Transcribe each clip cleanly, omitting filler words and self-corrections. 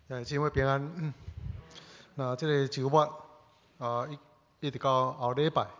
姊妹平安。那这个周末一直到后礼拜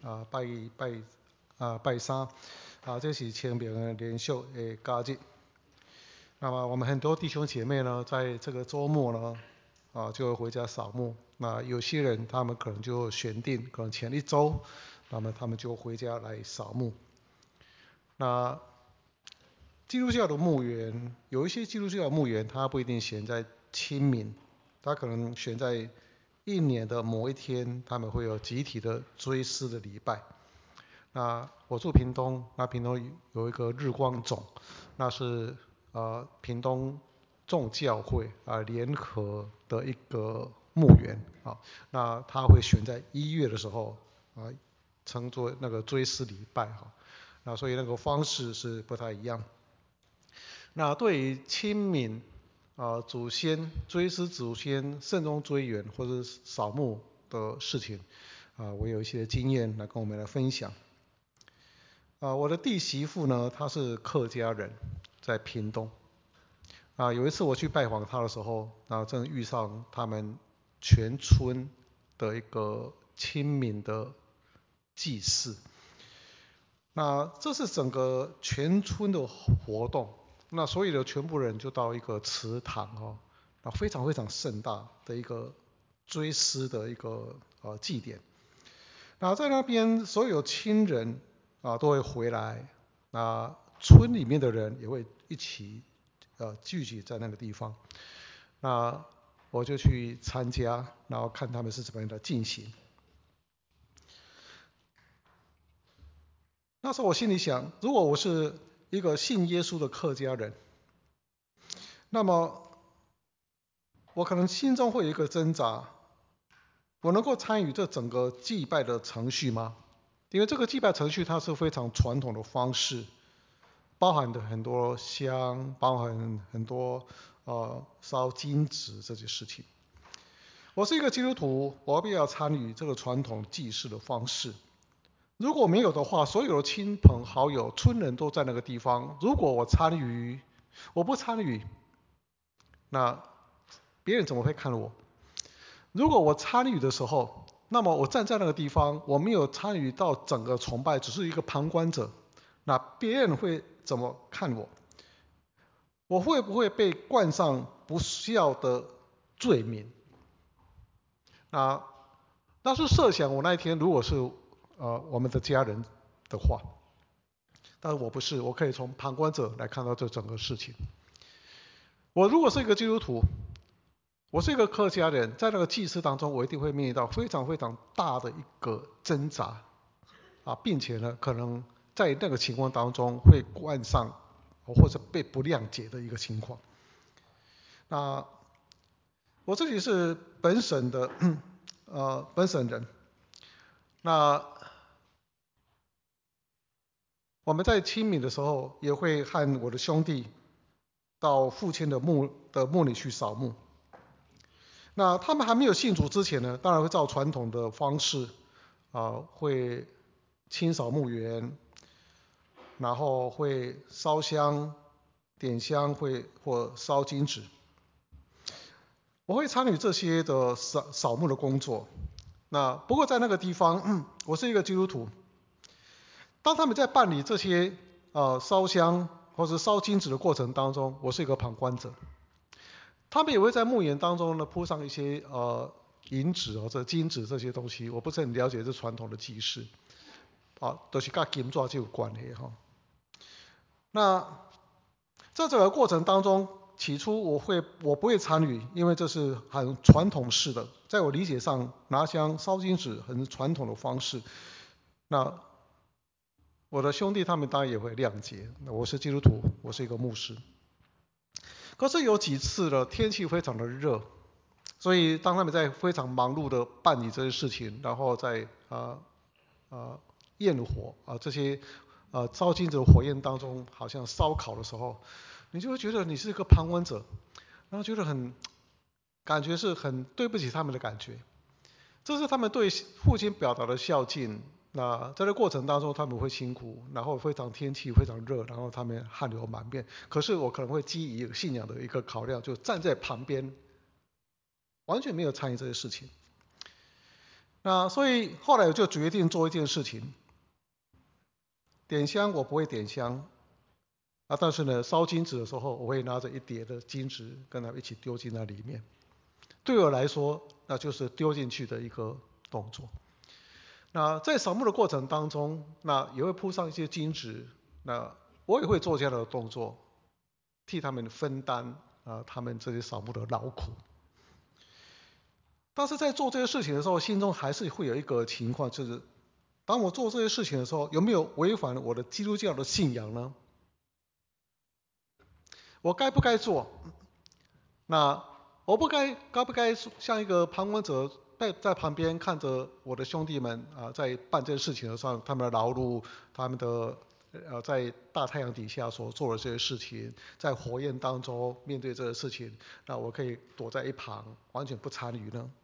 拜三这是清明的连续的假日。那么我们很多弟兄姐妹呢，在这个周末呢就会回家扫墓。那有些人他们可能就选定，可能前一周，那么他们就回家来扫墓。那基督教的墓园，有一些基督教的墓园，它不一定选在清明，它可能选在一年的某一天，他们会有集体的追思的礼拜。那我住屏东，那屏东有一个日光冢，那是屏东众教会联合的一个墓园那它会选在1月的时候称作那个追思礼拜那所以那个方式是不太一样。那对于清明祖先追思祖先、慎终追远或者扫墓的事情我有一些经验来跟我们来分享。我的弟媳妇呢，她是客家人，在屏东。有一次我去拜访她的时候，正遇上他们全村的一个清明的祭祀。那这是整个全村的活动，那所有的全部人就到一个祠堂非常非常盛大的一个追思的一个祭典。那在那边所有亲人都会回来，那村里面的人也会一起聚集在那个地方。那我就去参加，然后看他们是怎么样的进行。那时候我心里想，如果我是一个信耶稣的客家人，那么我可能心中会有一个挣扎，我能够参与这整个祭拜的程序吗？因为这个祭拜程序它是非常传统的方式，包含的很多香，包含很多烧金纸这些事情。我是一个基督徒，我必要参与这个传统祭祀的方式。如果没有的话，所有的亲朋好友、村人都在那个地方。如果我不参与，那别人怎么会看我？如果我参与的时候，那么我站在那个地方，我没有参与到整个崇拜，只是一个旁观者，那别人会怎么看我？我会不会被冠上不孝的罪名？但是设想我那一天如果是我们的家人的话，但是我不是，我可以从旁观者来看到这整个事情。我如果是一个基督徒，我是一个客家人，在那个祭祀当中，我一定会面临到非常非常大的一个挣扎并且呢，可能在那个情况当中会冠上或者被不谅解的一个情况。那我自己是本省的本省人，那我们在清明的时候也会和我的兄弟到父亲的墓里去扫墓。那他们还没有信主之前呢，当然会照传统的方式会清扫墓园，然后会烧香、点香或烧金纸。我会参与这些的扫墓的工作。那不过在那个地方，我是一个基督徒。当他们在办理这些烧香或者烧金纸的过程当中，我是一个旁观者。他们也会在墓园当中呢铺上一些银纸或者金纸这些东西，我不是很了解这传统的祭祀都是跟金纸就有关系那在这个过程当中，起初我不会参与，因为这是很传统式的，在我理解上，拿香烧金纸很传统的方式。那我的兄弟他们当然也会谅解，我是基督徒，我是一个牧师。可是有几次呢，天气非常的热，所以当他们在非常忙碌的办理这些事情，然后在焰火这些烧金纸的火焰当中，好像烧烤的时候，你就会觉得你是一个旁观者，然后觉得感觉是很对不起他们的感觉。这是他们对父亲表达的孝敬。那在这过程当中，他们会辛苦，然后天气非常热，然后他们汗流满面。可是我可能会基于信仰的一个考量，就站在旁边完全没有参与这些事情。那所以后来我就决定做一件事情，点香我不会点香，但是呢，烧金纸的时候，我会拿着一叠的金纸跟它一起丢进那里面。对我来说，那就是丢进去的一个动作。那在扫墓的过程当中，那也会铺上一些金纸，那我也会做这样的动作，替他们分担他们这些扫墓的劳苦。但是在做这些事情的时候，心中还是会有一个情况，就是当我做这些事情的时候，有没有违反我的基督教的信仰呢？我该不该做？那我该不该像一个旁观者在旁边看着我的兄弟们在办这些事情的时候，他们的劳碌，他们的在大太阳底下所做的这些事情，在火焰当中面对这些事情，那我可以躲在一旁，完全不参与呢？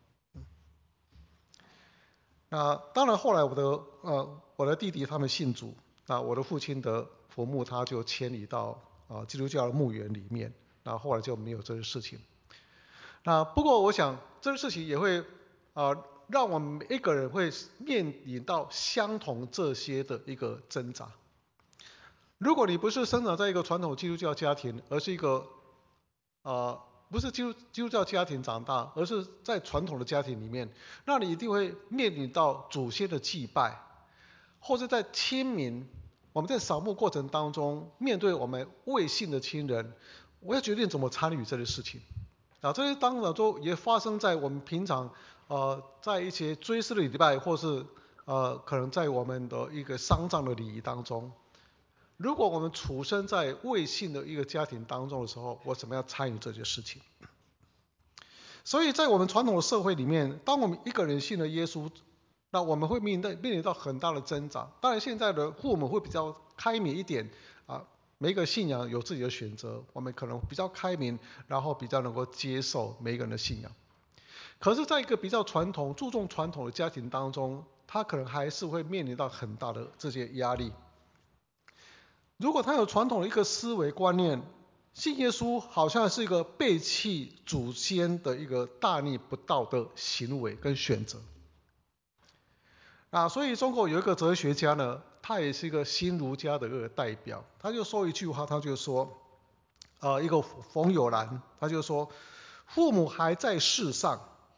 那当然，后来我的弟弟他们信主，那我的父亲的坟墓他就迁移到基督教的墓园里面，那后来就没有这些事情。那不过我想这个事情也会让我们每一个人会面临到相同这些的一个挣扎。如果你不是生长在一个传统基督教家庭，而是一个不是基督教家庭长大，而是在传统的家庭里面，那你一定会面临到祖先的祭拜，或者在清明，我们在扫墓过程当中，面对我们未信的亲人，我要决定怎么参与这些事情。这些当然都也发生在我们平常在一些追思的礼拜，或是可能在我们的一个丧葬的礼仪当中。如果我们处身在未信的一个家庭当中的时候，我怎么样参与这些事情？所以在我们传统的社会里面，当我们一个人信了耶稣，那我们会面临到很大的挣扎。当然，现在的父母会比较开明一点每一个信仰有自己的选择，我们可能比较开明，然后比较能够接受每一个人的信仰。可是，在一个比较注重传统的家庭当中，他可能还是会面临到很大的这些压力。如果他有传统的一个思维观念，信耶稣好像是一个背弃祖先的一个大逆不道的行为跟选择。所以中国有一个哲学家呢，他也是一个新儒家的一个代表，他就说一句话，他就说，一个冯友兰，他就说，父母还在世上，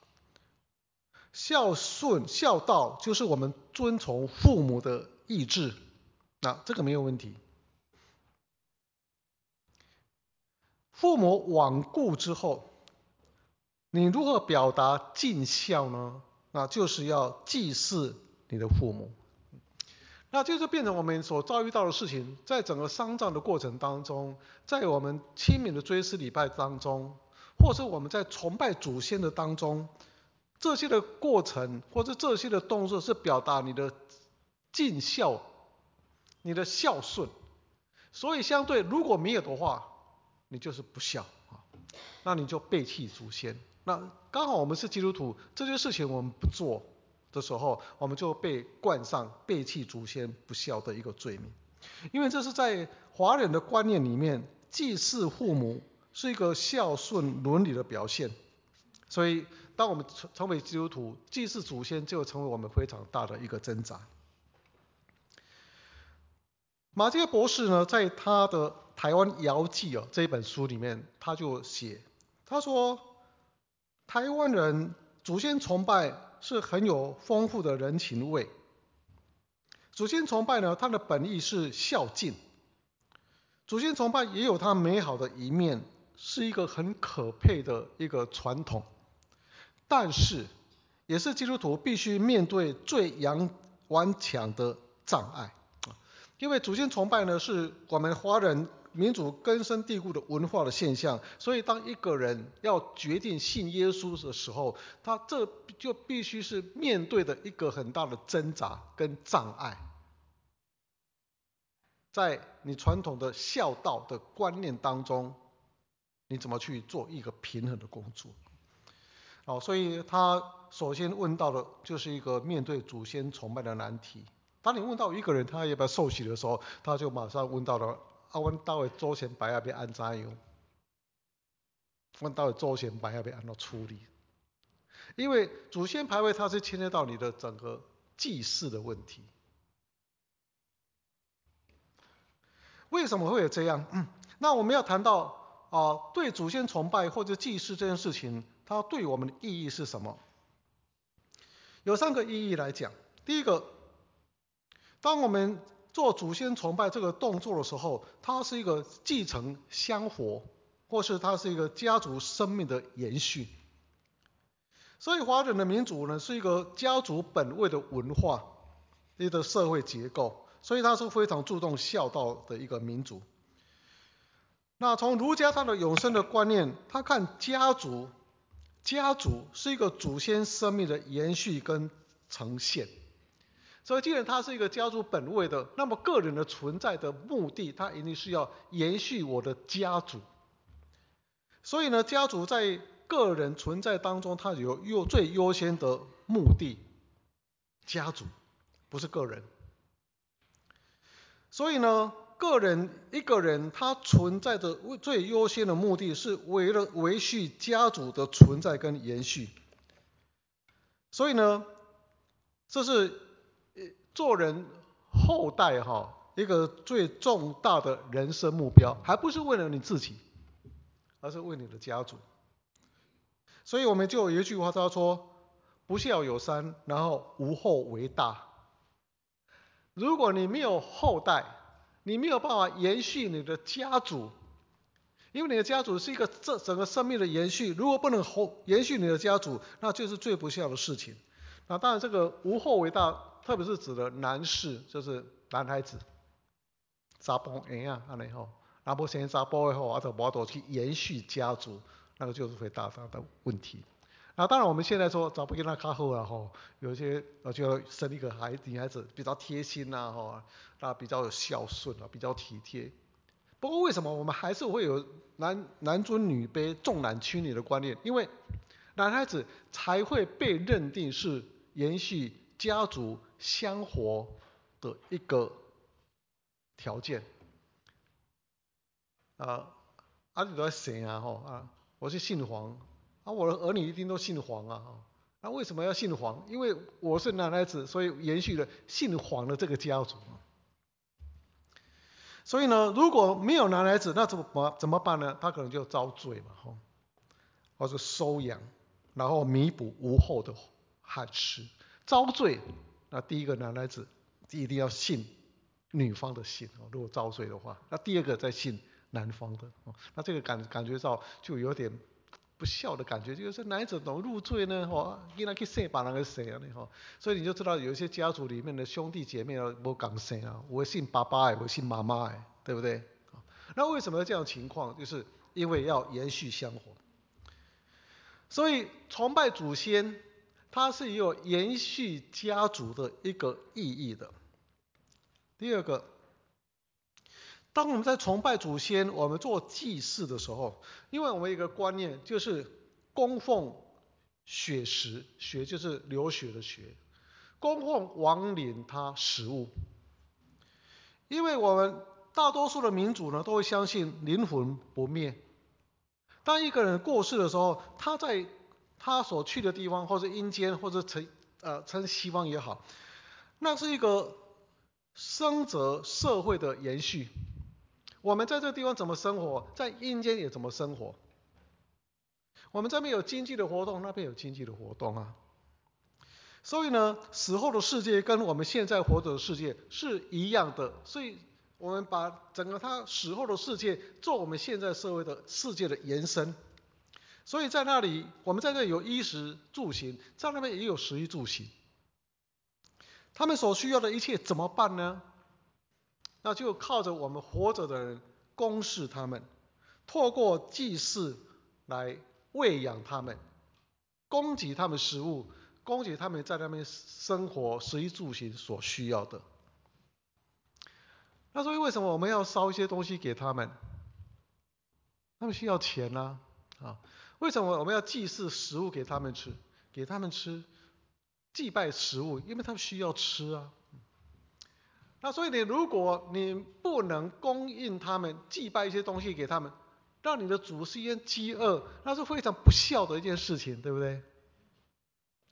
孝顺孝道就是我们遵从父母的意志，这个没有问题。父母罔顾之后，你如何表达尽孝呢？那就是要祭祀你的父母。那这就变成我们所遭遇到的事情，在整个丧葬的过程当中，在我们清明的追思礼拜当中，或是我们在崇拜祖先的当中，这些的过程或者这些的动作是表达你的尽孝，你的孝顺。所以相对如果没有的话，你就是不孝那你就背弃祖先。那刚好我们是基督徒，这些事情我们不做的时候，我们就被冠上背弃祖先不孝的一个罪名。因为这是在华人的观念里面，祭祀父母是一个孝顺伦理的表现。所以当我们成为基督徒，祭祀祖先就成为我们非常大的一个挣扎。马偕博士呢，在他的《台湾谣记》这一本书里面，他就写，他说台湾人祖先崇拜是很有丰富的人情味。祖先崇拜呢，它的本意是孝敬。祖先崇拜也有它美好的一面，是一个很可佩的一个传统。但是，也是基督徒必须面对最顽强的障碍。因为祖先崇拜呢，是我们华人民族根深蒂固的文化的现象，所以当一个人要决定信耶稣的时候，他这就必须是面对的一个很大的挣扎跟障碍。在你传统的孝道的观念当中，你怎么去做一个平衡的工作？所以他首先问到的就是一个面对祖先崇拜的难题。当你问到一个人他要不要受洗的时候，他就马上问到了阮兜的祖先牌要安怎样？阮兜的祖先牌要安怎处理？ 因为祖先牌位它是牵涉到你的整个祭祀的问题。为什么会有这样？那我们要谈到对祖先崇拜或者祭祀这件事情，它对我们的意义是什么？有3个意义来讲。第一个，当我们做祖先崇拜这个动作的时候，它是一个继承香火，或是它是一个家族生命的延续。所以华人的民族呢，是一个家族本位的文化，一个社会结构，所以它是非常注重孝道的一个民族。那从儒家它的永生的观念，他看家族是一个祖先生命的延续跟呈现。所以既然它是一个家族本位的，那么个人的存在的目的，它一定是要延续我的家族。所以呢，家族在个人存在当中，它有最优先的目的，家族不是个人。所以呢，一个人他存在的最优先的目的是为了维续家族的存在跟延续。所以呢，这是做人后代一个最重大的人生目标，还不是为了你自己，而是为你的家族。所以我们就有一句话叫说，不孝有三，然后无后为大。如果你没有后代，你没有办法延续你的家族，因为你的家族是一个整个生命的延续，如果不能延续你的家族，那就是最不孝的事情。那当然这个无后为大，特别是指的男士，就是男孩子，查甫婴啊，安尼吼，那不生查甫的吼，就无法去延续家族，那个就是会大的问题。那当然我们现在说查甫囡仔较好啦吼，有一些就生一个女孩子比较贴心呐吼，那比较有孝顺啊，比较体贴。不过为什么我们还是会有男尊女卑、重男轻女的观念？因为男孩子才会被认定是延续家族香火的一个条件。你都在生啊吼我是姓黄我的儿女一定都姓黄啊那为什么要姓黄？因为我是男孩子，所以延续了姓黄的这个家族。所以呢，如果没有男孩子，那怎么办呢？他可能就遭罪嘛或者收养，然后弥补无后的憾事。遭罪，那第一个男孩子一定要姓女方的姓如果遭罪的话，那第二个再姓男方的那这个感觉到就有点不孝的感觉，就是男孩子怎么入赘呢？竟然去生别人的姓所以你就知道有一些家族里面的兄弟姐妹不同姓我姓爸爸的，我姓妈妈的，对不对？那为什么这样的情况？就是因为要延续香火。所以崇拜祖先，它是有延续家族的一个意义的。第二个，当我们在崇拜祖先，我们做祭祀的时候，因为我们有一个观念就是供奉血食，血就是流血的血，供奉亡灵他食物。因为我们大多数的民族呢，都会相信灵魂不灭。当一个人过世的时候，他在他所去的地方，或者阴间，或者称西方也好，那是一个生者社会的延续。我们在这个地方怎么生活，在阴间也怎么生活。我们这边有经济的活动，那边有经济的活动啊。所以呢，死后的世界跟我们现在活着的世界是一样的。所以我们把整个他死后的世界做我们现在社会的世界的延伸。所以在那里，我们在这里有衣食住行，在那边也有食衣住行。他们所需要的一切怎么办呢？那就靠着我们活着的人供侍他们，透过祭祀来喂养他们，供给他们食物，供给他们在那边生活食衣住行所需要的。那所以为什么我们要烧一些东西给他们？他们需要钱啊为什么我们要祭祀食物给他们吃？给他们吃，祭拜食物，因为他们需要吃啊。那所以如果你不能供应他们，祭拜一些东西给他们，让你的祖先饥饿，那是非常不孝的一件事情，对不对？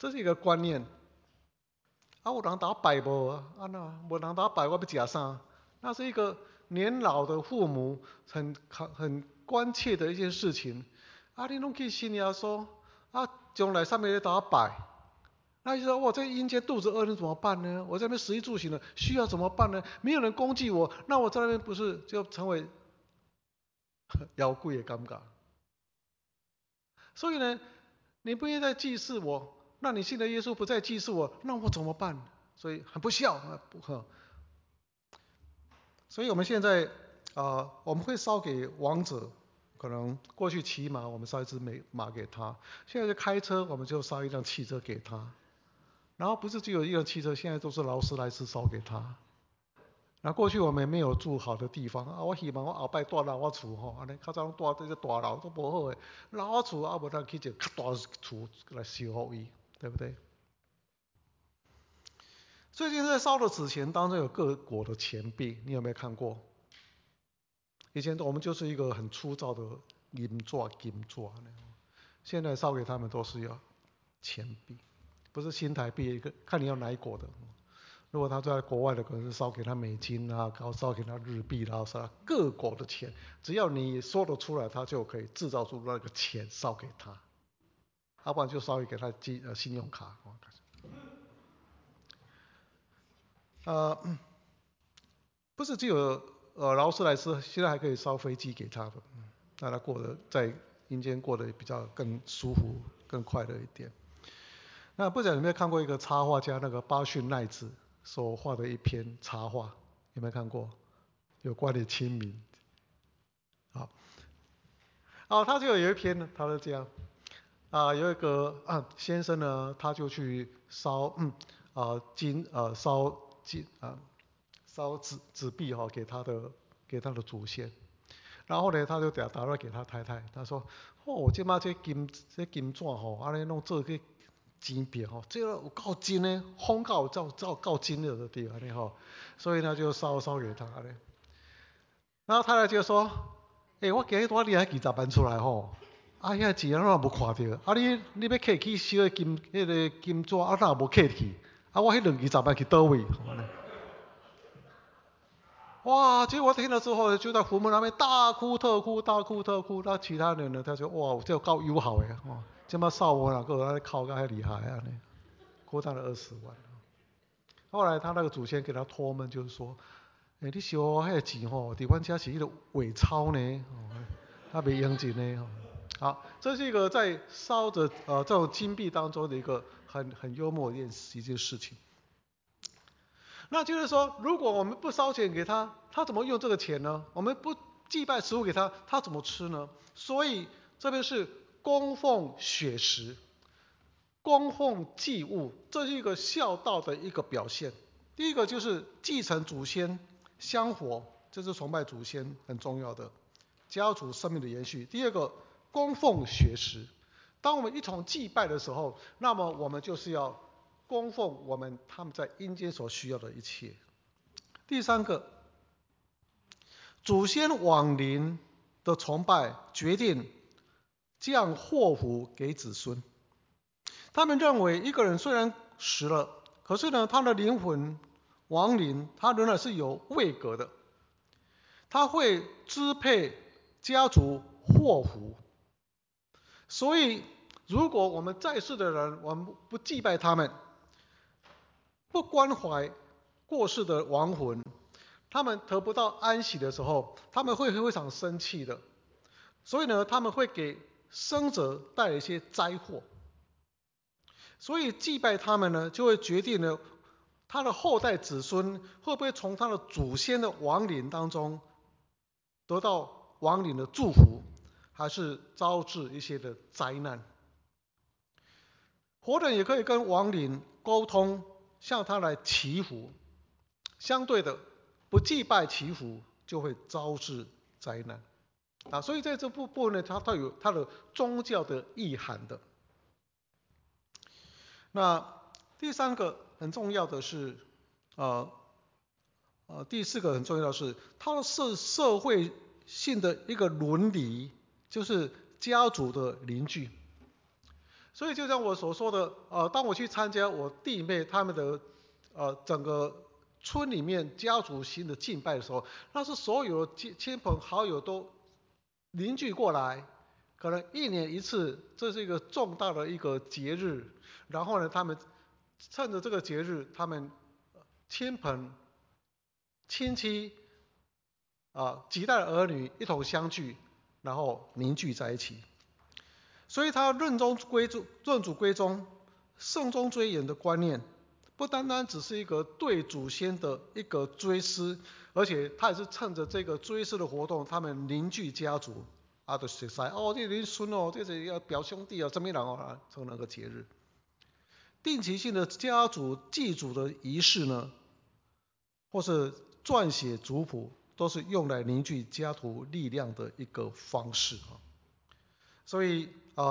这是一个观念。有人打摆无啊？那无人打摆，我要吃啥？那是一个年老的父母很关切的一件事情。你拢去信耶稣，将来上面打摆，那就说我在阴间肚子饿，你怎么办呢？我在那边食衣住行的需要怎么办呢？没有人供给我，那我在那边不是就成为妖怪的尴尬？所以呢，你不愿意再祭祀我，那你信的耶稣不再祭祀我，那我怎么办？所以很不孝所以我们现在我们会烧给亡者，可能过去骑马我们烧一只马给他，现在就开车我们就烧一辆汽车给他，然后不是只有一辆汽车，现在都是劳斯莱斯烧给他。那过去我们没有住好的地方我希望我后摆住老仔厝安尼较早拢住这个大楼都不好诶，老仔厝无咱去一个较大的厝来修好伊，对不对？最近在烧的纸钱当中有各国的钱币，你有没有看过？以前我们就是一个很粗糙的银座，现在烧给他们都是要钱币，不是新台币，看你要哪一国的。如果他在国外的，可能是烧给他美金烧给他日币烧各国的钱，只要你说得出来，他就可以制造出那个钱烧给他，要不然就烧给他信用卡。不是只有劳斯莱斯，现在还可以烧飞机给他的，让他过得在阴间过得比较更舒服、更快乐一点。那不知道有没有看过一个插画家那个巴逊奈子所画的一篇插画，有没有看过？有关的清明。他就有一篇呢，他是这样有一个先生呢，他就去烧烧纸币给他的祖先，然后呢，他就打电话给他太太，他说：我即马这金纸安尼弄做去钱币这个有够真的，风够够真的对安尼所以呢就烧给他咧。然后太太就说：我今日多领20万出来遐钱我无看到，你要客去烧迄个金纸哪无客去？我迄20万去倒位？哇！结果我听了之后，就在坟墓那边大哭特哭。那其他人呢，他说：哇，这够友好的这么扫我哪个靠个还厉害啊？哭到了20万。后来他那个祖先给他托梦，就是说：你烧我迄个钱伫阮家是迄个伪钞呢，他没用钱呢。好，这是一个在烧着这种金币当中的一个很幽默的一件事情。那就是说，如果我们不烧钱给他，他怎么用这个钱呢？我们不祭拜食物给他，他怎么吃呢？所以这边是供奉血食，供奉祭物，这是一个孝道的一个表现。第一个就是继承祖先香火，这是崇拜祖先很重要的，家族生命的延续。第二个，供奉血食，当我们一同祭拜的时候，那么我们就是要供奉他们在阴间所需要的一切。第三个，祖先亡灵的崇拜决定降祸福给子孙。他们认为一个人虽然死了，可是呢，他的灵魂亡灵，他仍然是有位格的，他会支配家族祸福。所以，如果我们在世的人，我们不祭拜他们，不关怀过世的亡魂，他们得不到安息的时候，他们会非常生气的。所以呢，他们会给生者带来一些灾祸。所以祭拜他们呢，就会决定了他的后代子孙会不会从他的祖先的亡灵当中得到亡灵的祝福，还是招致一些的灾难。活人也可以跟亡灵沟通，向他来祈福。相对的，不祭拜祈福就会招致灾难所以在这部分呢，它有它的宗教的意涵的。那第三个很重要的是第四个很重要的是，它是社会性的一个伦理，就是家族的邻居。 所以就像我所说的，当我去参加我弟妹他们的整个村里面家族型的敬拜的时候，那是所有亲朋好友都凝聚过来，可能1年一次，这是一个重大的一个节日。然后呢，他们趁着这个节日，他们亲朋亲戚几代儿女一同相聚，然后凝聚在一起。所以他认祖归宗、慎终追远的观念，不单单只是一个对祖先的一个追思，而且他也是趁着这个追思的活动，他们凝聚家族就熟悉这是孙这是要表兄弟什么人从那个节日。定期性的家族祭祖的仪式呢，或是撰写族谱，都是用来凝聚家族力量的一个方式。所以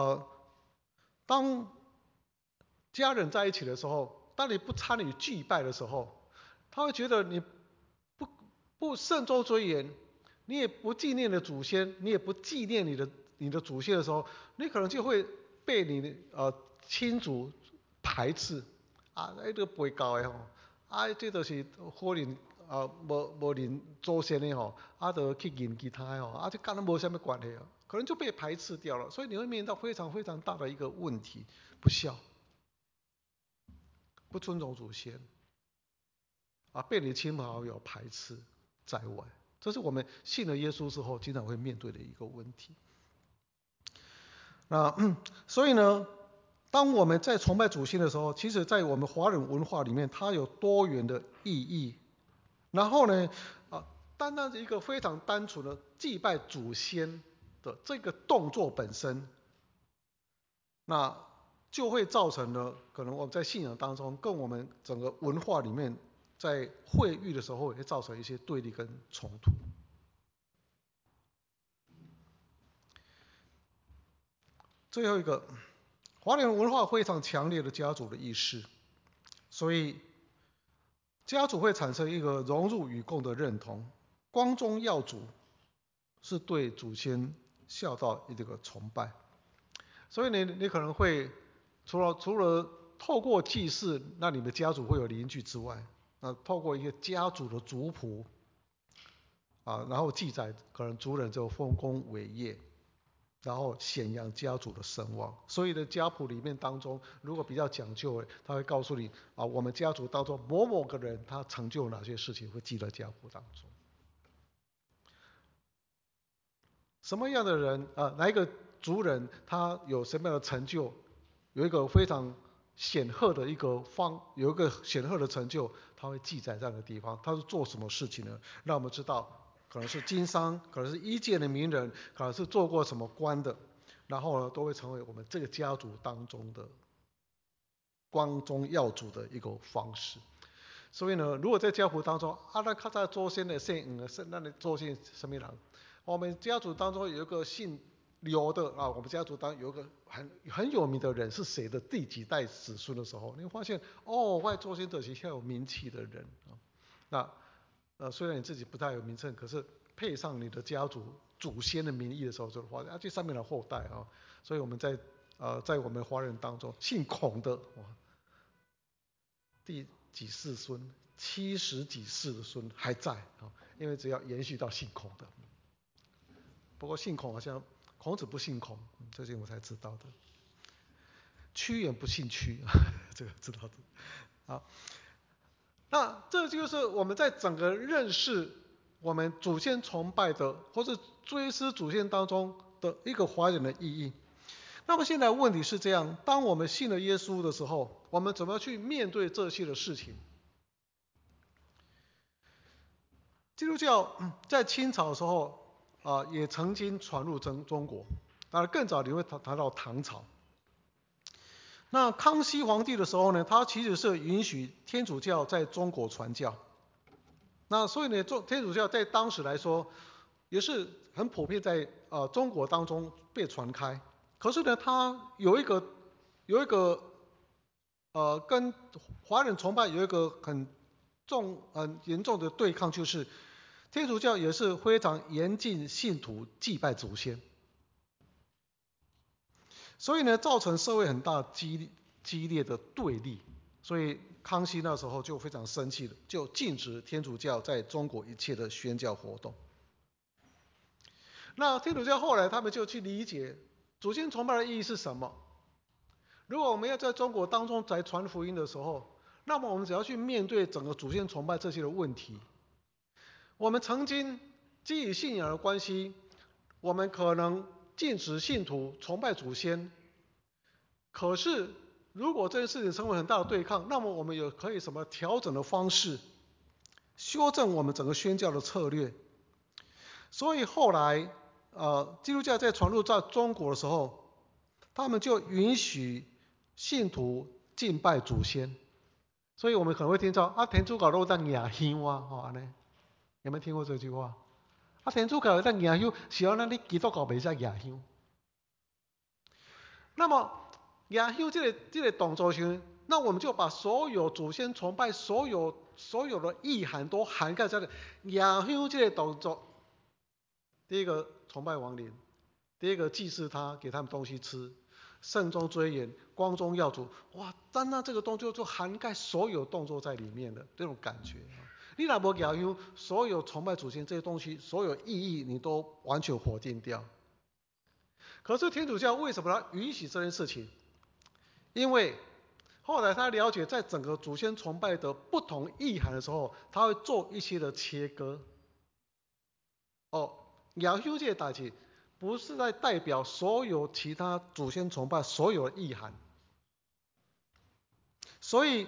当家人在一起的时候，当你不参与祭拜的时候，他会觉得你不慎终追远，你也不纪念你的祖先，你也不纪念你的祖先的时候，你可能就会被你的亲族排斥这个不会搞的这就是可能无认祖先的就去认其他的这跟他没什么关系可能就被排斥掉了。所以你会面临到非常非常大的一个问题，不孝，不尊重祖先被你亲朋好友排斥在外，这是我们信了耶稣之后经常会面对的一个问题。所以呢，当我们在崇拜祖先的时候，其实在我们华人文化里面，它有多元的意义。然后呢，单单一个非常单纯的祭拜祖先的这个动作本身，那就会造成了可能我们在信仰当中，跟我们整个文化里面，在会遇的时候，也会造成一些对立跟冲突。最后一个，华人文化非常强烈的家族的意识，所以家族会产生一个融入与共的认同。光宗耀祖是对祖先孝道一个崇拜，所以你可能会除了透过祭祀，那你们家族会有邻居之外，透过一个家族的族谱然后记载可能族人就丰功伟业，然后显扬家族的声望。所以的家谱里面当中，如果比较讲究，他会告诉你我们家族当中某某个人他成就哪些事情，会记在家谱当中。什么样的人哪一个族人他有什么样的成就，有一个非常显赫的有一个显赫的成就，他会记载在那个地方。他是做什么事情呢？让我们知道，可能是经商，可能是医界的名人，可能是做过什么官的，然后呢，都会成为我们这个家族当中的光宗耀祖的一个方式。所以呢，如果在家谱当中，那看在祖先的姓是那你祖先什么人？我们家族当中有一个姓刘的我们家族当中有一个很有名的人是谁的第几代子孙的时候，你会发现外祖先都是很有名气的人虽然你自己不太有名称，可是配上你的家族祖先的名义的时候，就发现这上面的后代所以我们在我们华人当中，姓孔的第几世孙70几世的孙还在因为只要延续到姓孔的。不过姓孔好像孔子不姓孔，最近我才知道的。屈原不姓屈，这个知道的。那这就是我们在整个认识我们祖先崇拜的，或是追思祖先当中的一个华人的意义。那么现在问题是这样，当我们信了耶稣的时候，我们怎么去面对这些的事情？基督教在清朝的时候也曾经传入中国，当然更早你会谈到唐朝。那康熙皇帝的时候呢，他其实是允许天主教在中国传教。那所以呢，天主教在当时来说也是很普遍在中国当中被传开。可是呢，它有一个跟华人崇拜有一个很严重的对抗，就是天主教也是非常严禁信徒祭拜祖先。 所以呢，造成社会很大激烈的对立。所以康熙那时候就非常生气了，就禁止天主教在中国一切的宣教活动。那天主教后来他们就去理解祖先崇拜的意义是什么。如果我们要在中国当中来传福音的时候，那么我们只要去面对整个祖先崇拜这些的问题。我们曾经基于信仰的关系，我们可能禁止信徒崇拜祖先，可是如果这件事情成为很大的对抗，那么我们有可以什么调整的方式，修正我们整个宣教的策略。所以后来基督教在传入在中国的时候，他们就允许信徒敬拜祖先。所以我们可能会听到天主教都在野香啊，有没有听过这句话？天主教在野香，是要你基督教没在野香。那么野香这个动作上，那我们就把所有祖先崇拜所有的意涵都涵盖在了野香这个动作。第一个崇拜亡灵，第二个祭祀他，给他们东西吃，慎终追远，光宗耀祖。哇，单那这个动作就涵盖所有动作在里面的这种感觉。你若无野香，所有崇拜祖先这些东西，所有意义你都完全否定掉。可是天主教为什么要允许这件事情？因为后来他了解在整个祖先崇拜的不同意涵的时候，他会做一些的切割。野香这个代志不是在代表所有其他祖先崇拜所有的意涵，所以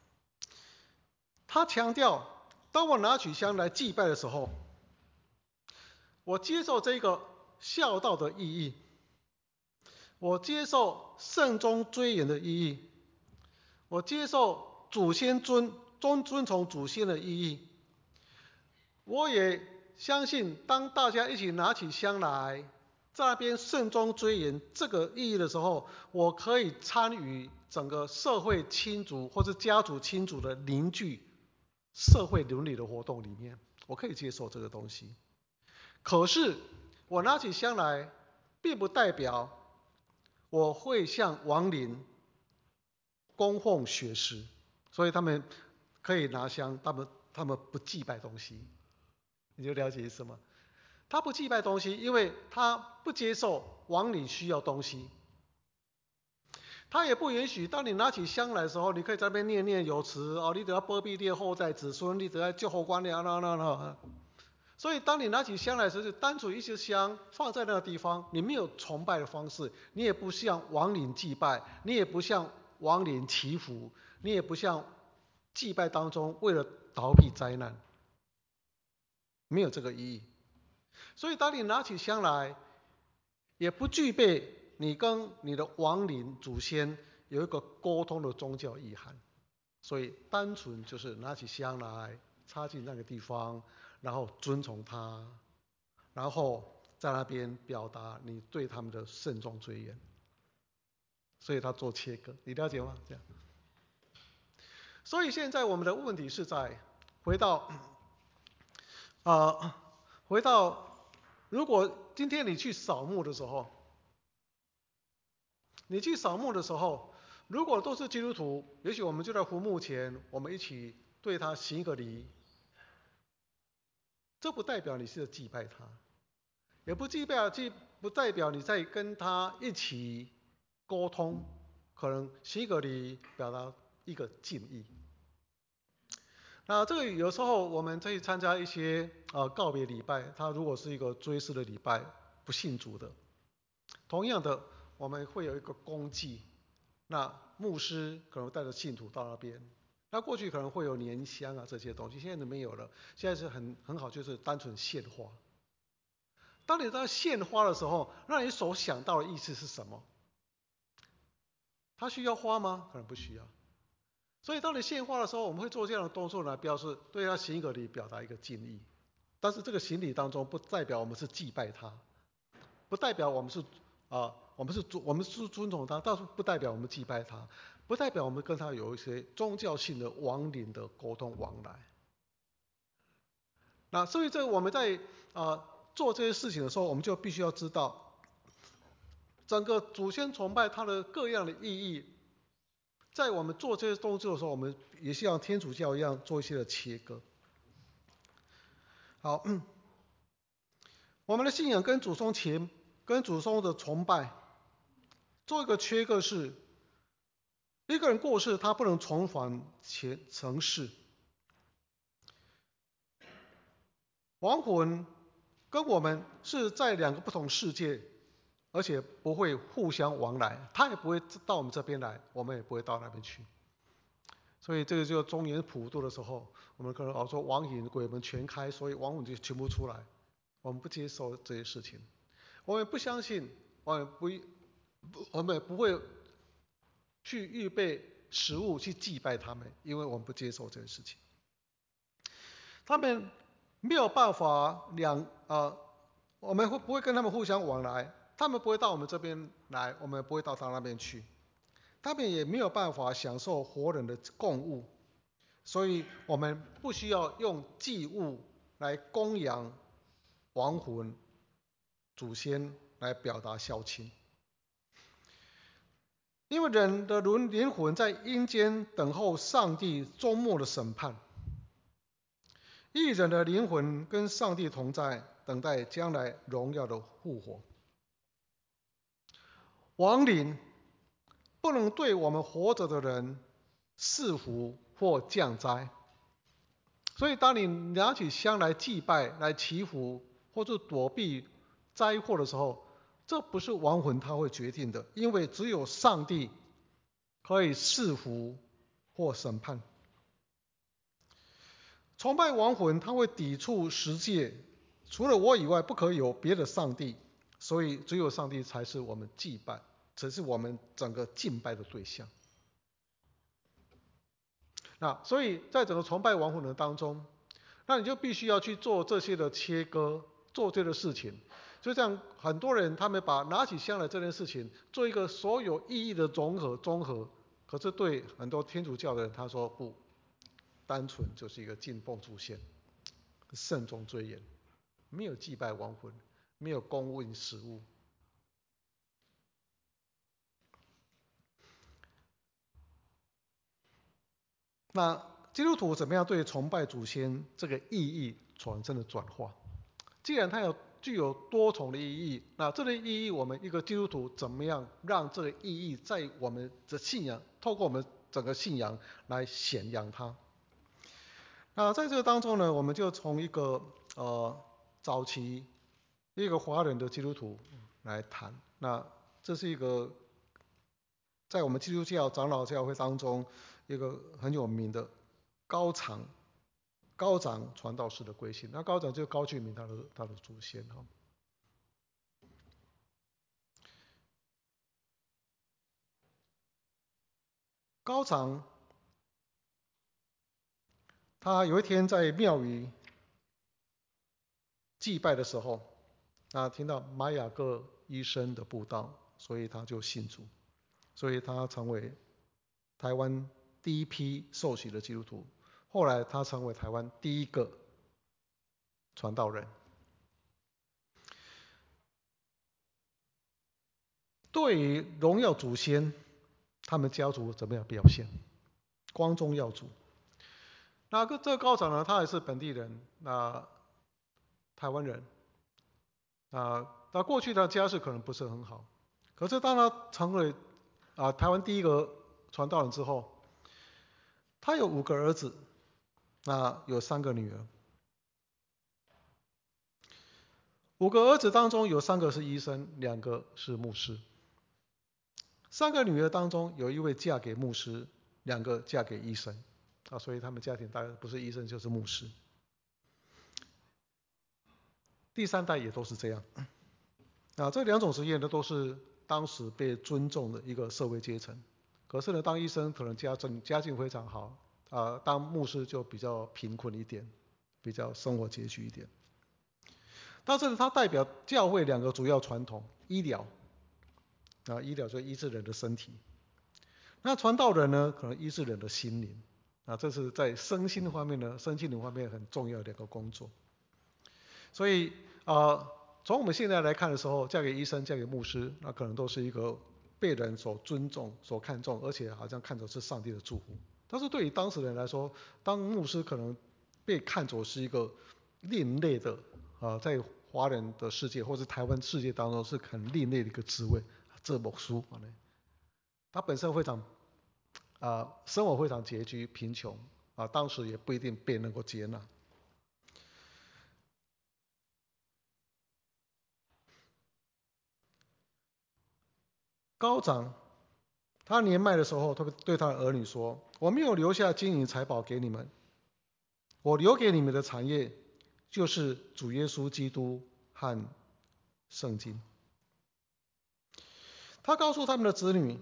他强调，当我拿起香来祭拜的时候，我接受这个孝道的意义，我接受慎终追远的意义，我接受祖先尊从祖先的意义，我也相信当大家一起拿起香来在那边慎终追远这个意义的时候，我可以参与整个社会亲族或是家族亲族的凝聚社会伦理的活动里面，我可以接受这个东西。可是我拿起香来并不代表我会向亡灵供奉血食，所以他们可以拿香，他们不祭拜东西。你就了解意思吗？他不祭拜东西，因为他不接受亡灵需要东西。他也不允许，当你拿起香来的时候，你可以在那边念念有词你得要保庇你的后代子孙，你得要救后官的所以当你拿起香来的时候，单纯一支香放在那个地方，你没有崇拜的方式，你也不向亡灵祭拜，你也不向亡灵祈福，你也不向祭拜当中为了逃避灾难，没有这个意义。所以当你拿起香来，也不具备你跟你的亡灵祖先有一个沟通的宗教意涵，所以单纯就是拿起香来插进那个地方，然后尊崇他，然后在那边表达你对他们的慎重追远，所以他做切割，你了解吗？这样。所以现在我们的问题是在回到如果今天你去扫墓的时候，如果都是基督徒，也许我们就在坟墓前，我们一起对他行一个礼。这不代表你是祭拜他，也不代表你在跟他一起沟通，可能行一个礼，表达一个敬意。那这个有时候我们可以参加一些告别礼拜，它如果是一个追思的礼拜，不信主的，同样的我们会有一个公祭，那牧师可能带着信徒到那边，那过去可能会有年香这些东西，现在都没有了，现在是很好，就是单纯献花。当你在献花的时候，那你所想到的意思是什么？他需要花吗？可能不需要。所以当你献花的时候，我们会做这样的动作来表示对他行一个礼，表达一个敬意。但是这个行礼当中不代表我们是祭拜他，不代表我们是尊重他，但是不代表我们祭拜他，不代表我们跟他有一些宗教性的亡灵的沟通往来。那所以这我们在做这些事情的时候，我们就必须要知道， 整个祖先崇拜它的各样的意义，在我们做这些动作的时候，我们也像天主教一样做一些的切割。好，我们的信仰跟祖宗的崇拜做一个切割是，一个人过世他不能重返尘世，亡魂跟我们是在两个不同世界，而且不会互相往来，他也不会到我们这边来，我们也不会到那边去。所以这个就中元普渡的时候，我们可能说亡引鬼门全开，所以亡魂就全部出来。我们不接受这些事情，我们不相信，我们也不会去预备食物去祭拜他们，因为我们不接受这些事情。他们没有办法我们不会跟他们互相往来，他们不会到我们这边来，我们不会到他那边去。他们也没有办法享受活人的供物，所以我们不需要用祭物来供养亡魂、祖先来表达孝亲。因为人的灵魂在阴间等候上帝终末的审判，义人的灵魂跟上帝同在，等待将来荣耀的复活。亡灵不能对我们活着的人赐福或降灾，所以当你拿起香来祭拜、来祈福或者躲避灾祸的时候，这不是亡魂他会决定的，因为只有上帝可以赐福或审判。崇拜亡魂他会抵触十诫，除了我以外不可以有别的上帝，所以只有上帝才是我们祭拜，才是我们整个敬拜的对象。那所以在整个崇拜亡魂的当中，那你就必须要去做这些的切割，做这个事情。就像很多人他们把拿起香来这件事情做一个所有意义的综合，可是对很多天主教的人他说不，单纯就是一个敬奉祖先，慎重追严，没有祭拜亡魂，没有供问食物。那基督徒怎么样对崇拜祖先这个意义产生了转化？既然它具有多重的意义，那这个意义我们一个基督徒怎么样让这个意义在我们的信仰，透过我们整个信仰来显扬它？那在这个当中呢，我们就从一个早期一个华人的基督徒来谈。那这是一个在我们基督教长老教会当中一个很有名的高长传道士的归信。那高长就是高俊明他的祖先哈。高长他有一天在庙宇祭拜的时候，听到玛雅各医生的布道，所以他就信主，所以他成为台湾第一批受洗的基督徒。后来他成为台湾第一个传道人。对于荣耀祖先，他们家族怎么样表现？光宗耀祖。那这个高长呢，他也是本地人，台湾人。那过去的家世可能不是很好，可是当他成为台湾第一个传道人之后，他有5个儿子，有3个女儿。5个儿子当中有3个是医生，2个是牧师。3个女儿当中有1位嫁给牧师，2个嫁给医生。所以他们家庭大概不是医生就是牧师。第3代也都是这样。这2种职业呢，都是当时被尊重的一个社会阶层。可是呢，当医生可能家境非常好，当牧师就比较贫困一点，比较生活拮据一点。但是它代表教会2个主要传统：医疗，医疗就医治人的身体；那传道人呢，可能医治人的心灵。这是在身心灵方面很重要的2个工作。所以从我们现在来看的时候，嫁给医生、嫁给牧师，那可能都是一个被人所尊重、所看重，而且好像看作是上帝的祝福。但是对于当时人来说，当牧师可能被看作是一个另类的，在华人的世界或是台湾世界当中是很另类的一个职位。这本书他本身非常生活非常拮据、贫穷当时也不一定被能够接纳。高长他年迈的时候，他对他的儿女说：“我没有留下金银财宝给你们，我留给你们的产业就是主耶稣基督和圣经。”他告诉他们的子女，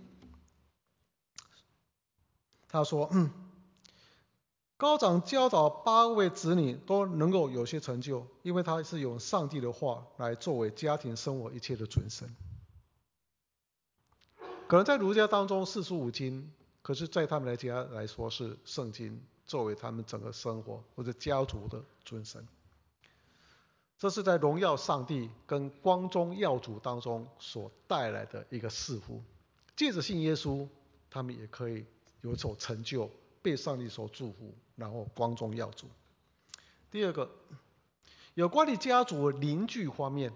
他说：“高长教导8位子女都能够有些成就，因为他是用上帝的话来作为家庭生活一切的准绳。可能在儒家当中四书五经，可是在他们家来说是圣经作为他们整个生活或者家族的准绳。这是在荣耀上帝跟光宗耀祖当中所带来的一个赐福。借着信耶稣，他们也可以有所成就，被上帝所祝福，然后光宗耀祖。第二个，有关于家族邻居方面，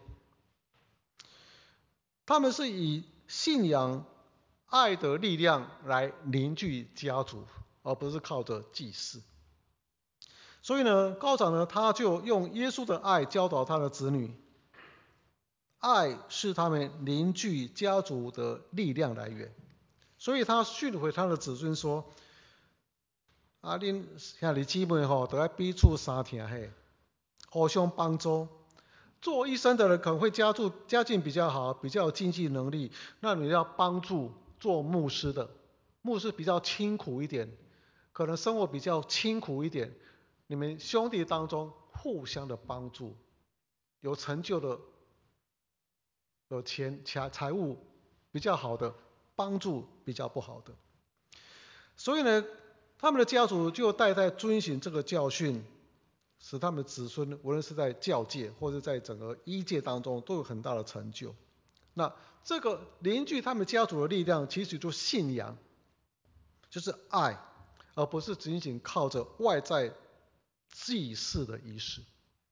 他们是以信仰、爱的力量来凝聚家族，而不是靠着祭祀。所以呢，高长呢，他就用耶稣的爱教导他的子女，爱是他们凝聚家族的力量来源。所以他训诲他的子孙说：“恁兄弟姊妹都要彼此相挺嘿，互相帮助。做医生的人可能会家境比较好，比较有经济能力，那你要帮助做牧师的，牧师比较清苦一点，可能生活比较清苦一点。你们兄弟当中互相的帮助，有成就的、有财务比较好的，帮助比较不好的。所以呢，他们的家族就代代遵循这个教训，使他们的子孙无论是在教界或者在整个医界当中都有很大的成就。那这个凝聚他们家族的力量，其实就是信仰，就是爱，而不是仅仅靠着外在祭祀的仪式。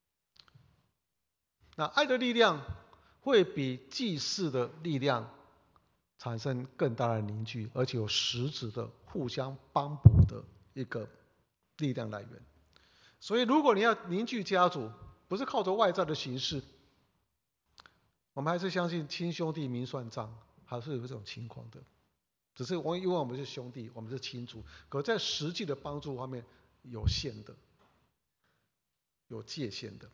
那爱的力量会比祭祀的力量产生更大的凝聚，而且有实质的互相帮补的一个力量来源。所以如果你要凝聚家族，不是靠着外在的形式，我们还是相信亲兄弟明算账，还是有这种情况的。只是因为我们是兄弟，我们是亲族，可在实际的帮助方面有限的，有界限的。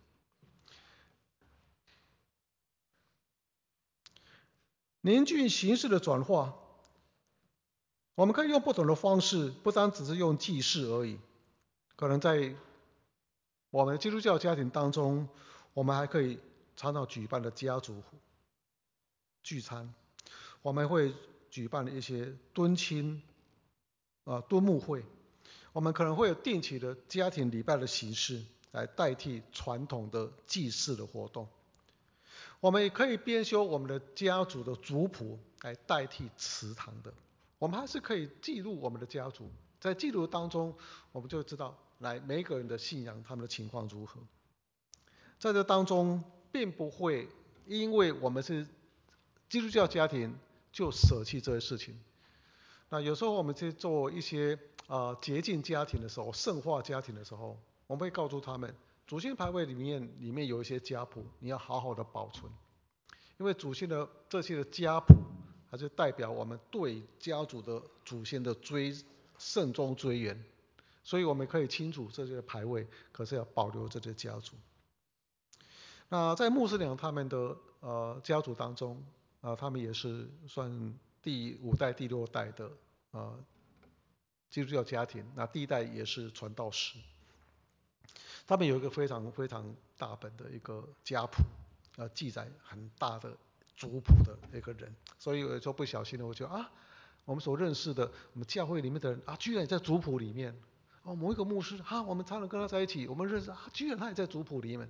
凝聚形式的转化，我们可以用不同的方式，不单只是用祭祀而已。可能在我们基督教家庭当中，我们还可以常常举办的家族聚餐，我们会举办一些敦亲敦睦会，我们可能会有定期的家庭礼拜的形式来代替传统的祭祀的活动。我们也可以编修我们的家族的族谱来代替祠堂的。我们还是可以记录我们的家族，在记录当中，我们就知道每一个人的信仰，他们的情况如何。在这当中，并不会因为我们是基督教家庭就舍弃这些事情。那有时候我们在做一些洁净家庭的时候，圣化家庭的时候，我们会告诉他们，祖先牌位里面有一些家谱，你要好好的保存，因为祖先的这些的家谱，还是代表我们对家族的祖先的慎终追远，所以我们可以清楚这些牌位，可是要保留这些家族。那在穆斯林他们的家族当中，他们也是算第5代、第6代的基督教家庭，那第1代也是传道士。他们有一个非常非常大本的一个家谱，记载很大的族谱的一个人，所以有时候不小心的，我就我们所认识的我们教会里面的人居然也在族谱里面。某一个牧师我们常常跟他在一起，我们认识居然他也在族谱里面。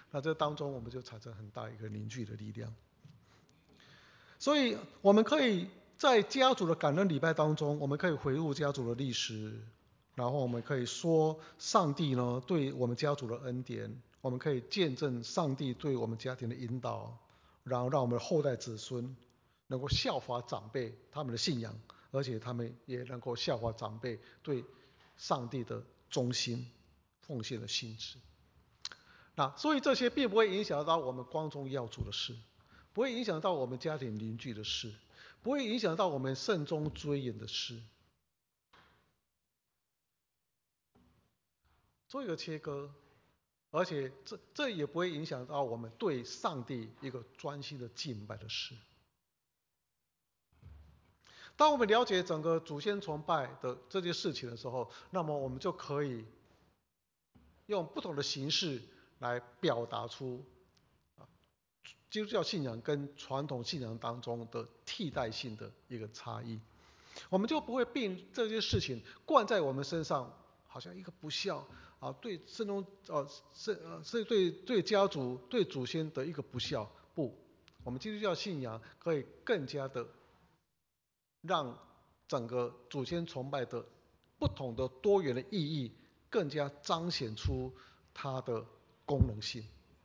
那这当中我们就产生很大一个凝聚的力量。所以我们可以在家族的感恩礼拜当中，我们可以回顾家族的历史，然后我们可以说上帝呢对我们家族的恩典，我们可以见证上帝对我们家庭的引导，然后让我们的后代子孙能够效法长辈他们的信仰，而且他们也能够效法长辈对上帝的忠心奉献的心志。那所以这些并不会影响到我们光宗耀祖的事，不会影响到我们家庭邻居的事，不会影响到我们慎终追远的事。做一个切割，而且这也不会影响到我们对上帝一个专心的敬拜的事。当我们了解整个祖先崇拜的这件事情的时候，那么我们就可以用不同的形式来表达出基督教信仰跟传统信仰当中的替代性的一个差异。我们就不会并这些事情灌在我们身上，好像一个不孝啊，对圣宗是对家族对祖先的一个不孝。不，我们基督教信仰可以更加的让整个祖先崇拜的不同的多元的意义更加彰显出它的功能性。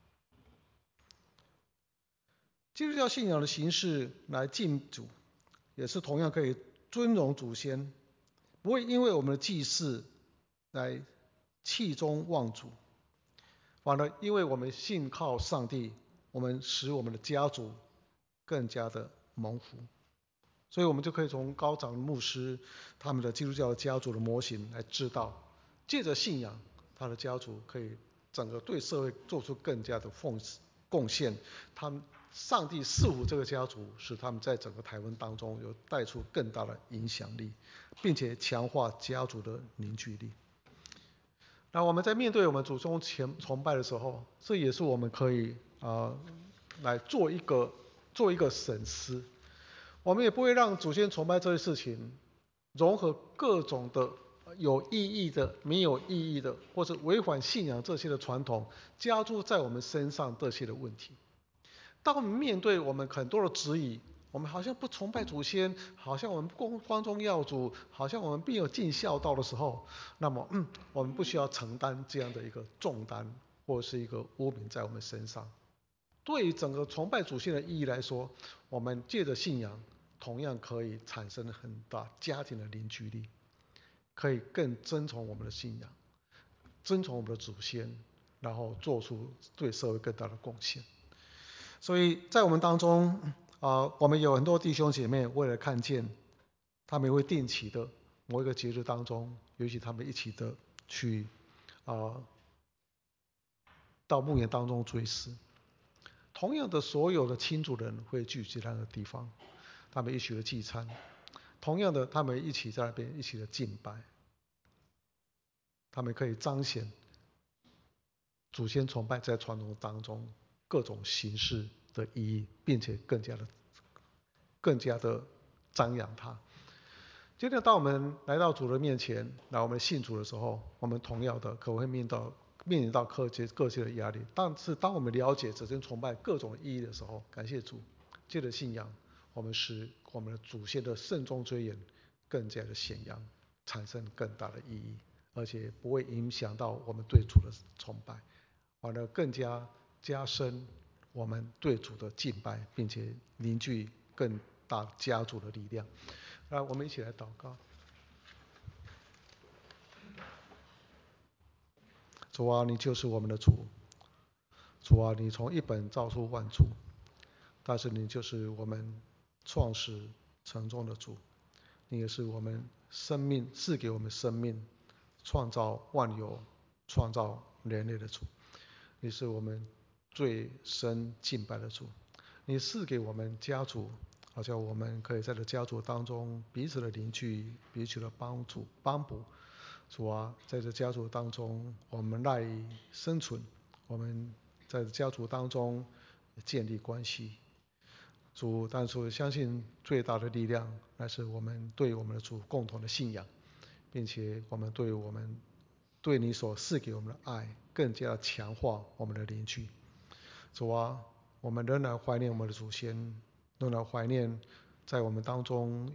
基督教信仰的形式来敬主，也是同样可以尊荣祖先，不会因为我们的祭祀来弃宗忘祖，反而因为我们信靠上帝，我们使我们的家族更加的蒙福。所以我们就可以从高长牧师他们的基督教的家族的模型来知道，借着信仰，他的家族可以整个对社会做出更加的贡献。他们上帝赐福这个家族，使他们在整个台湾当中有带出更大的影响力，并且强化家族的凝聚力。那我们在面对我们祖宗崇拜的时候，这也是我们可以来做一个审思。我们也不会让祖先崇拜这些事情融合各种的有意义的、没有意义的，或者违反信仰这些的传统，加诸在我们身上这些的问题。当我们面对我们很多的质疑，我们好像不崇拜祖先，好像我们不光宗耀祖，好像我们并有尽孝道的时候，那么我们不需要承担这样的一个重担，或是一个污名在我们身上。对于整个崇拜祖先的意义来说，我们借着信仰，同样可以产生很大家庭的凝聚力，可以更遵从我们的信仰，遵从我们的祖先，然后做出对社会更大的贡献。所以在我们当中我们有很多弟兄姐妹为了看见，他们会定期的某一个节日当中，尤其他们一起的去到牧园当中追思。同样的，所有的亲族人会聚集在那个地方，他们一起的祭餐。同样的，他们一起在那边一起的敬拜，他们可以彰显祖先崇拜在传统当中各种形式的意义，并且更加的张扬它。今天当我们来到主的面前，来我们信主的时候，我们同样的可能会面临到各界的压力。但是当我们了解祖先崇拜各种意义的时候，感谢主，借着信仰，我们使我们的祖先的慎终追远更加的显扬，产生更大的意义，而且不会影响到我们对主的崇拜，反而更加深我们对主的敬拜，并且凝聚更大家族的力量。来，我们一起来祷告。主啊，你就是我们的主。主啊，你从一本造出万族，但是你就是我们创始成终的主。你也是我们生命赐给我们生命，创造万有、创造人类的主。你是我们最深敬拜的主。你赐给我们家族，好像我们可以在这家族当中彼此的邻居、彼此的帮助帮补。主啊，在这家族当中，我们赖以生存，我们在家族当中建立关系。主，但是我相信最大的力量乃是我们对我们的主共同的信仰，并且我们对你所赐给我们的爱更加强化我们的邻居。 主啊，我们仍然怀念我们的祖先，仍然怀念在我们当中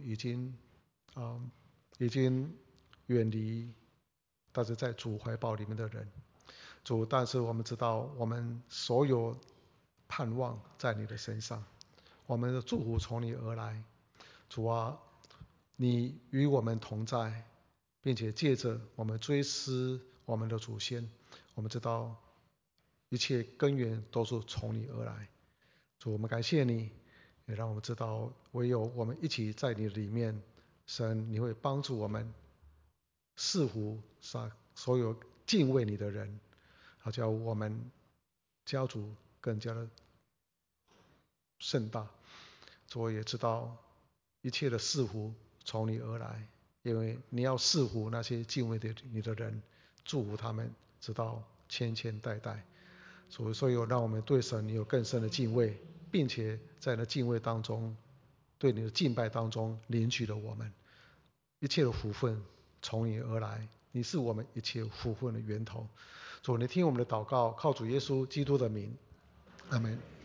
已经远离，但是在主怀抱里面的人。主，但是我们知道，我们所有盼望在你的身上，我们的祝福从你而来。主啊，你与我们同在，并且借着我们追思我们的祖先，我们知道一切根源都是从你而来。主，我们感谢你，也让我们知道，唯有我们一起在你里面，神你会帮助我们似乎所有敬畏你的人，好叫我们家族更加的盛大。主，我也知道一切的似乎从你而来，因为你要似乎那些敬畏你的人，祝福他们直到千千代代。所以让我们对神有更深的敬畏，并且在那敬畏当中，对你的敬拜当中领取了我们一切的福分从你而来，你是我们一切福分的源头。主，你听我们的祷告，靠主耶稣基督的名，阿门。